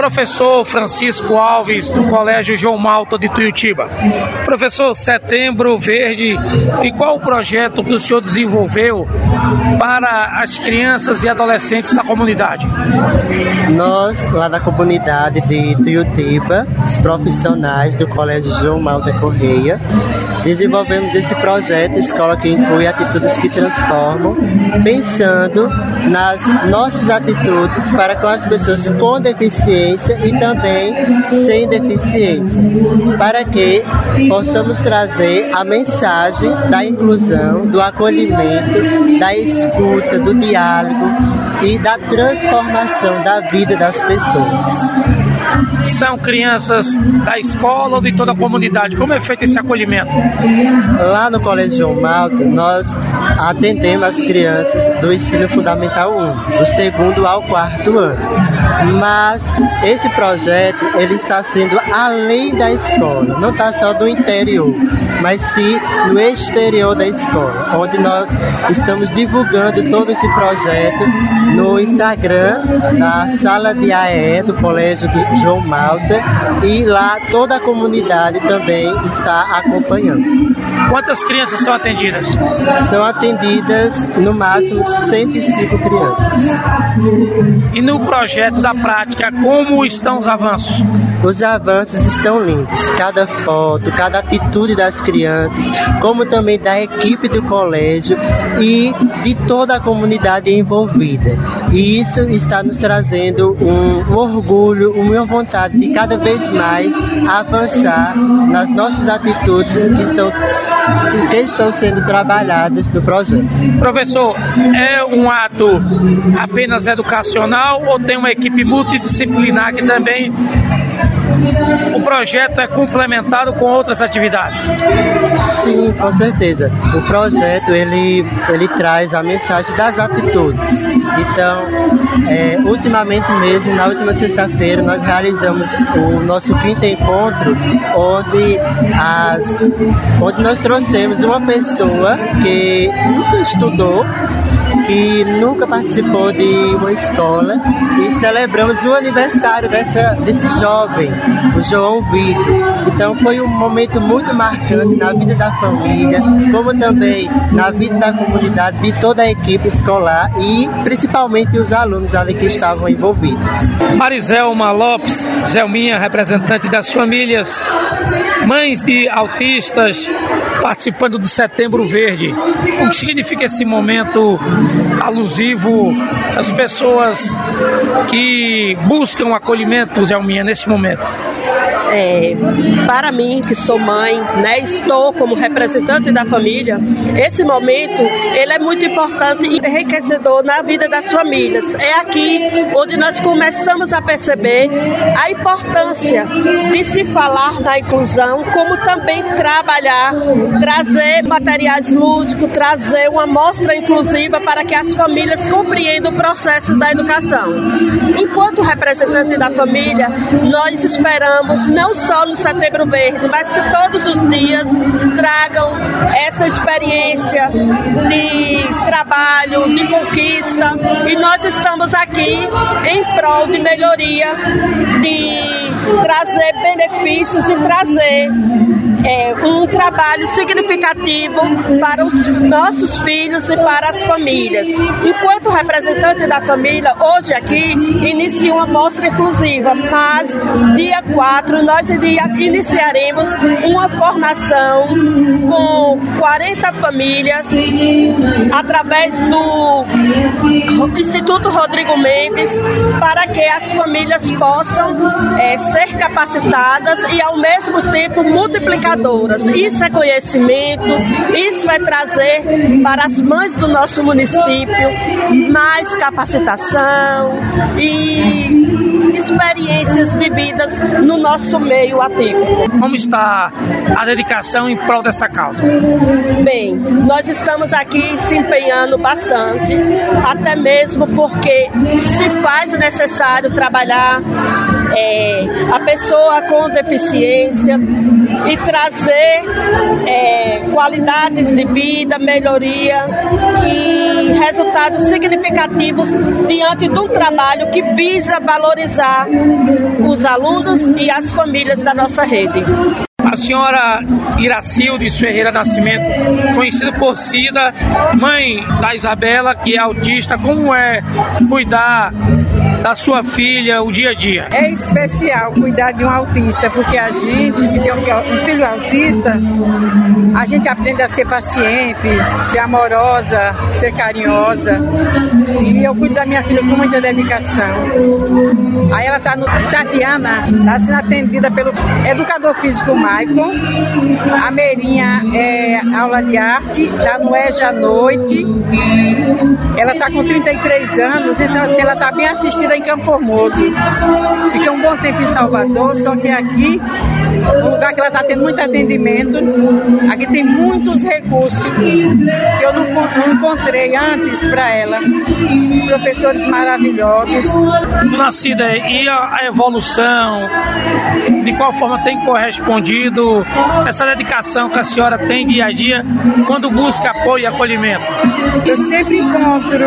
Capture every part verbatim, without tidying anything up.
Professor Francisco Alves, do Colégio João Malta de Tuiutiba. Professor, Setembro Verde, e qual o projeto que o senhor desenvolveu para as crianças e adolescentes da comunidade? Nós, lá na comunidade de Tuiutiba, os profissionais do Colégio João Malta Correia, desenvolvemos esse projeto Escola que Inclui Atitudes que Transformam, pensando nas nossas atitudes para com as pessoas com deficiência e também sem deficiência, para que possamos trazer a mensagem da inclusão, do acolhimento, da escuta, do diálogo e da transformação da vida das pessoas. São crianças da escola ou de toda a comunidade? Como é feito esse acolhimento? Lá no Colégio João Malta, nós atendemos as crianças do ensino fundamental um, do segundo ao quarto ano. Mas esse projeto ele está sendo além da escola, não está só do interior, mas sim no exterior da escola, onde nós estamos divulgando todo esse projeto no Instagram da Sala de A E do Colégio do João Malta, e lá toda a comunidade também está acompanhando. Quantas crianças são atendidas? São atendidas no máximo cento e cinco crianças. E no projeto da prática, como estão os avanços? Os avanços estão lindos, cada foto, cada atitude das crianças, como também da equipe do colégio e de toda a comunidade envolvida. E isso está nos trazendo um orgulho, uma vontade de cada vez mais avançar nas nossas atitudes que, são, que estão sendo trabalhadas no projeto. Professor, é um ato apenas educacional ou tem uma equipe multidisciplinar que também o projeto é complementado com outras atividades? Sim, com certeza. O projeto ele, ele traz a mensagem das atitudes. Então, é, ultimamente mesmo, na última sexta-feira, nós realizamos o nosso quinto encontro, onde, as, onde nós trouxemos uma pessoa que nunca estudou, que nunca participou de uma escola, e celebramos o aniversário dessa, desse jovem, o João Vitor. Então foi um momento muito marcante na vida da família, como também na vida da comunidade, de toda a equipe escolar e principalmente os alunos ali que estavam envolvidos. Mariselma Lopes, Zelminha, representante das famílias, mães de autistas, participando do Setembro Verde. O que significa esse momento alusivo às pessoas que buscam acolhimento, Zelminha, nesse momento? É, para mim, que sou mãe, né, estou como representante da família, esse momento ele é muito importante e enriquecedor na vida das famílias. É aqui onde nós começamos a perceber a importância de se falar da inclusão, como também trabalhar, trazer materiais lúdicos, trazer uma mostra inclusiva para que as famílias compreendam o processo da educação. Enquanto representante da família, nós esperamos não só no Setembro Verde, mas que todos os dias tragam essa experiência de trabalho, de conquista, e nós estamos aqui em prol de melhoria, de trazer benefícios e trazer É, um trabalho significativo para os nossos filhos e para as famílias. Enquanto representante da família, hoje aqui inicia uma mostra inclusiva, mas dia quatro nós iniciaremos uma formação com quarenta famílias através do Instituto Rodrigo Mendes, para que as famílias possam é, ser capacitadas e ao mesmo tempo multiplicar. Isso é conhecimento, isso é trazer para as mães do nosso município mais capacitação e experiências vividas no nosso meio atípico. Como está a dedicação em prol dessa causa? Bem, nós estamos aqui se empenhando bastante, até mesmo porque se faz necessário trabalhar é, a pessoa com deficiência e trazer é, qualidades de vida, melhoria e resultados significativos diante de um trabalho que visa valorizar os alunos e as famílias da nossa rede. A senhora Iracildes Ferreira Nascimento, conhecida por Cida, mãe da Isabela, que é autista, como é cuidar da sua filha o dia a dia? É especial cuidar de um autista, porque a gente que tem um filho autista, a gente aprende a ser paciente, ser amorosa, ser carinhosa. E eu cuido da minha filha com muita dedicação. Aí ela está no Tatiana, está sendo atendida pelo educador físico Maicon. A Meirinha é aula de arte, está no E J à noite. Ela está com trinta e três anos, então assim, ela está bem assistida em Campo Formoso. Fiquei um bom tempo em Salvador, só que aqui, um lugar que ela está tendo muito atendimento, aqui tem muitos recursos que eu não, não encontrei antes para ela. Professores maravilhosos. Nascida, e a, a evolução, de qual forma tem correspondido essa dedicação que a senhora tem dia a dia quando busca apoio e acolhimento? Eu sempre encontro,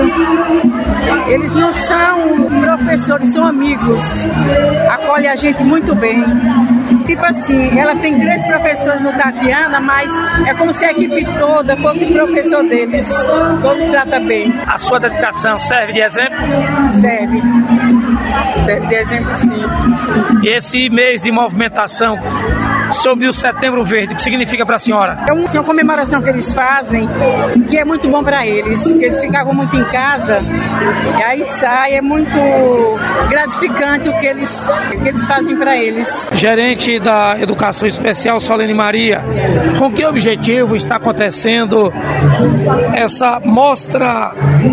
eles não são professores, são amigos, acolhem a gente muito bem. Tipo assim, ela tem três professores no Tatiana, mas é como se a equipe toda fosse professor deles. Todos tratam bem. A sua dedicação serve de exemplo? Serve. Serve de exemplo, sim. E esse mês de movimentação sobre o Setembro Verde, o que significa para a senhora? É uma comemoração que eles fazem, que é muito bom para eles, porque eles ficavam muito em casa, e aí sai, é muito gratificante o que eles, o que eles fazem para eles. Gerente da Educação Especial, Solene Maria, com que objetivo está acontecendo essa mostra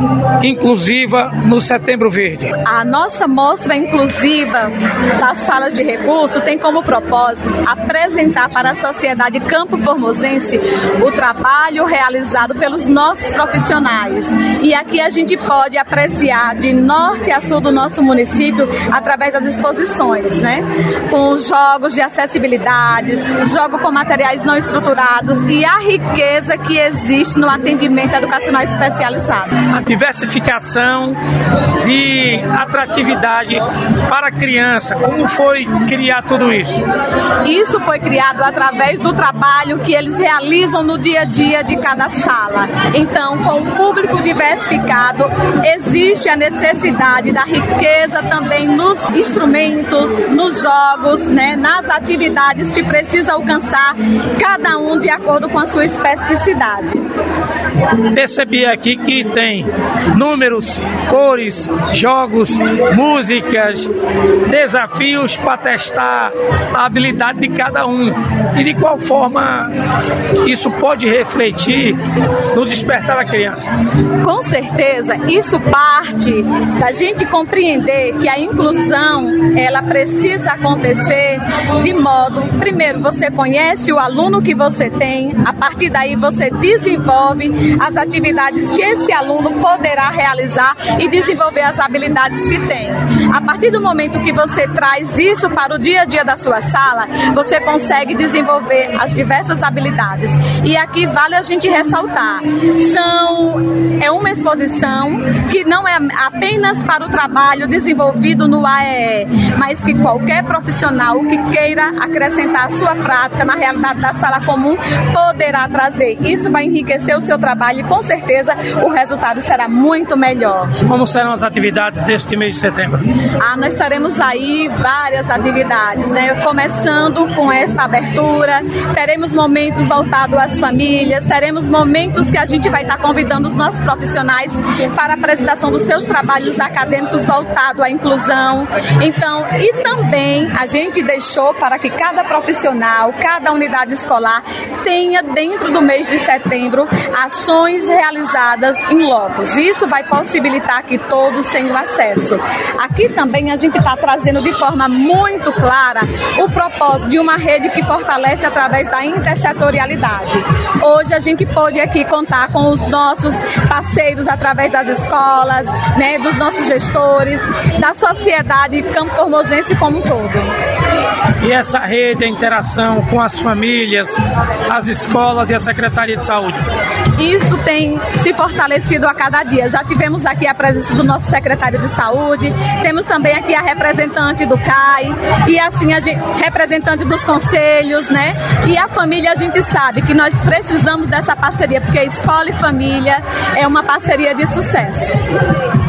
inclusiva no Setembro Verde? A nossa mostra inclusiva das salas de recurso tem como propósito apresentar para a sociedade campo-formosense o trabalho realizado pelos nossos profissionais. E aqui a gente pode apreciar de norte a sul do nosso município através das exposições, né? Com jogos de acessibilidade, jogos com materiais não estruturados e a riqueza que existe no atendimento educacional especializado. A diversificação de atratividade para a criança, como foi criar tudo isso? Isso foi criado através do trabalho que eles realizam no dia a dia de cada sala. Então, com o público diversificado, existe a necessidade da riqueza também nos instrumentos, nos jogos, né, nas atividades que precisa alcançar cada um de acordo com a sua especificidade. Percebi aqui que tem números, cores, jogos, músicas, desafios para testar a habilidade de cada um. E de qual forma isso pode refletir no despertar da criança? Com certeza, isso parte da gente compreender que a inclusão, ela precisa acontecer de modo, primeiro, você conhece o aluno que você tem, a partir daí você desenvolve as atividades que esse aluno poderá realizar e desenvolver as habilidades que tem. A partir do momento que você traz isso para o dia a dia da sua sala, você consegue desenvolver as diversas habilidades. E aqui vale a gente ressaltar, são, é uma exposição que não é apenas para o trabalho desenvolvido no A E E, mas que qualquer profissional que queira acrescentar a sua prática na realidade da sala comum poderá trazer. Isso vai enriquecer o seu trabalho e com certeza o resultado será muito melhor. Como serão as atividades deste mês de setembro? Ah, nós teremos aí várias atividades, né? Começando com esta abertura, teremos momentos voltados às famílias, teremos momentos que a gente vai estar convidando os nossos profissionais para a apresentação dos seus trabalhos acadêmicos voltados à inclusão. Então, e também a gente deixou para que cada profissional, cada unidade escolar tenha dentro do mês de setembro ações realizadas em locos. Isso vai possibilitar que todos tenham acesso. Aqui também a gente está trazendo de forma muito clara o propósito de uma rede que fortalece através da intersetorialidade. Hoje a gente pode aqui contar com os nossos parceiros através das escolas, né, dos nossos gestores, da sociedade campo-formosense como um todo. e essa rede, a interação com as famílias, as escolas e a Secretaria de Saúde? Isso tem se fortalecido a cada dia. Já tivemos aqui a presença do nosso secretário de Saúde, temos também aqui a representante do C A I e assim a gente, representante dos conselhos, né? E a família, a gente sabe que nós precisamos dessa parceria, porque escola e família é uma parceria de sucesso.